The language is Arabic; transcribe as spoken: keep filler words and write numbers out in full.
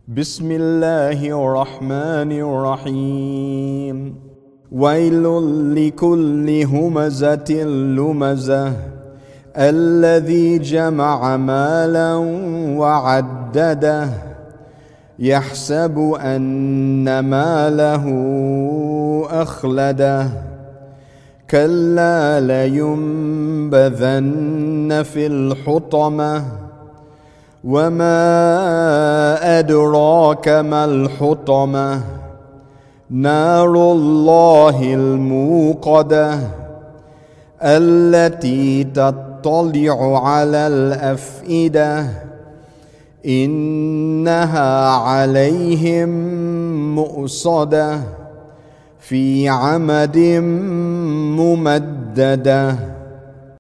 بسم الله الرحمن الرحيم. ويل لكل همزة لمزة الذي جمع مالا وعدده يحسب أن ماله أخلده كلا لينبذن في الحطمة وما أدراك ما الحطمة نار الله الموقدة التي تطلع على الأفئدة إنها عليهم مؤصدة في عمد ممددة.